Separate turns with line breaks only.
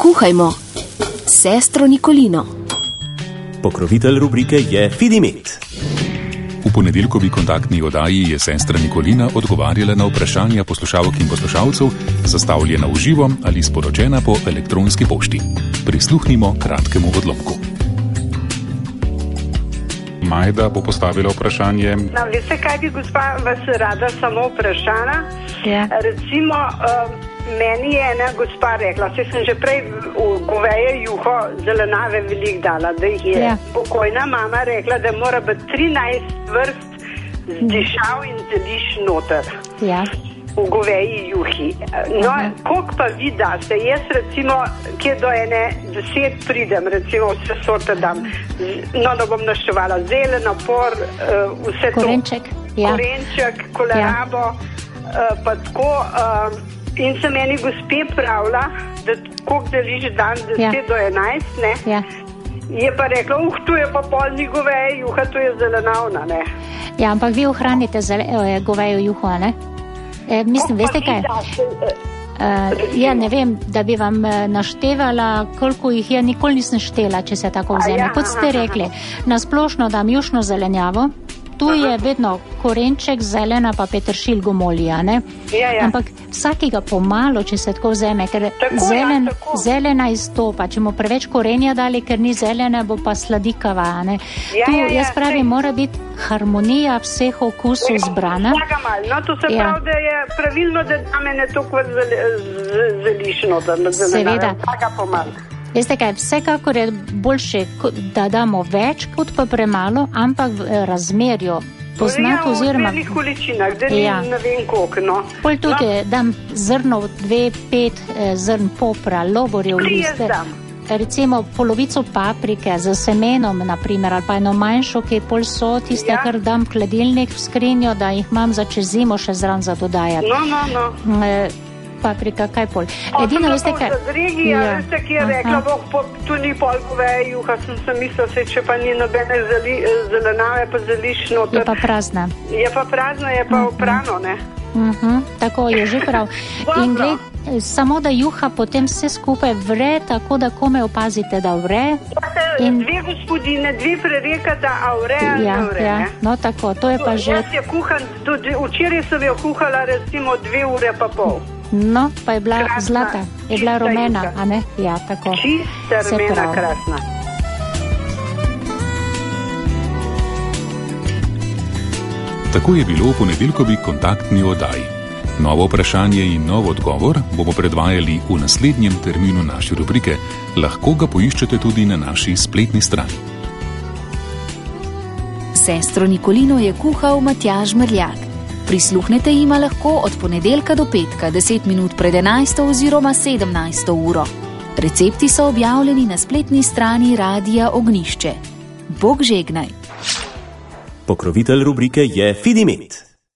Kuhajmo s sestro Nikolino.
Pokrovitelj rubrike je Fidimet.
V ponedeljkovi kontaktni oddaji je sestra Nikolina odgovarjala na vprašanja poslušalk in poslušalcev, zastavljena v živo ali sporočena po elektronski pošti. Prisluhnimo kratkemu odlomku. Majda bo postavila vprašanje.
Veste, kaj bi gospa vas rada samo vprašala?
Ja.
Recimo, meni je ena gospa rekla, se sem že prej v goveje juho zelenave veliko dala, da jih je pokojna mama rekla, da mora biti 13 vrst zdišav in zeliš noter.
Ja.
V goveji juhi. No, koliko pa vi daste? Jaz recimo, kje do ene 10 pridem, recimo vse sorte dam. No, da bom naštevala zeleno, por, vse
korenček,
to. Korenček, kolerabo, pa tako. In se meni gospe pravila, da koliko deliš dan, 10 do 11, ne?
Ja.
Je pa rekla, tu je pa polni goveje juha, tu je zelenavna, ne?
Ja, ampak vi ohranite govejo juho, ne? Mislim, veste kaj? Ja, ne vem, da bi vam naštevala, koliko jih je, nikoli nisem štela, če se tako vzeme. Kot ste rekli, nasplošno dam jušno zelenjavo, tu je vedno korenček, zelena pa peteršilj, gomolija, ne? Ampak vsakega pomalo, če se tako vzeme, ker zelena izstopa, če mu preveč korenja dali, ker ni zelena, bo pa sladikava, ne? Tu, jaz pravim, mora biti harmonija vseh okusov zbrana.
No, to se pravi, da je pravilno, da dame ne toliko zelišno, da
seveda.
Vsaka pomalo.
Veste kaj, vsekakor je boljše, da damo več, kot pa premalo, ampak v razmerju poznati oziroma...
V velikih količinah, da ni ne vem koliko, no.
Pol tudi dam zrno 2-5 zrn popra, loborjev liste. Recimo polovico paprike z semenom, naprimer, ali pa eno manjšo, ki pol so tiste, kar dam v hladilnik, v skrinjo, da jih imam za čez zimo še zran za dodajati.
No.
Paprika, kaj pol. Edino, veste kaj?
Veste, ki je rekla, tu ni pol goveje juha, sem mislila, če pa ni nobene zelenave, pa zeliš noter.
Je pa prazna.
Je pa prazna, je pa oprano, ne?
Tako je že prav. In gled, samo da juha potem vse skupaj vre, tako da kome opazite, da vre.
Dve gospodine, dve prerekata, a vre ali ne vre, ne?
No tako, to je pa že...
Jaz je kuhan, tudi včeraj sem jo kuhala recimo 2 ure pa pol.
No, pa je bila zlata, je bila rumena, a ne? Ja, tako.
Čista rumena, krasna.
Tako je bilo v ponedeljkovi kontaktni oddaji. Novo vprašanje in nov odgovor bomo predvajali v naslednjem terminu naše rubrike. Lahko ga poiščete tudi na naši spletni strani.
Sestro Nikolino je kuhal Matjaž Mrljak. Prisluhnete jima lahko od ponedeljka do petka, 10 minut pred 11. oziroma 17. uro. Recepti so objavljeni na spletni strani Radia Ognjišče. Bog žegnaj.
Pokrovitelj rubrike je Fidimet.